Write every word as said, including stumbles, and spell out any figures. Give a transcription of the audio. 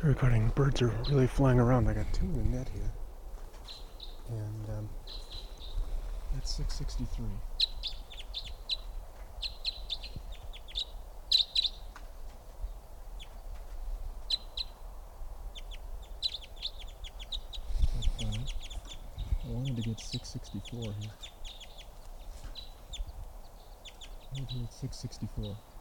So recording, birds are really flying around. I got two in the net here. And um, that's six sixty-three. That's fine. I wanted to get six sixty-four here. Right here at six sixty-four.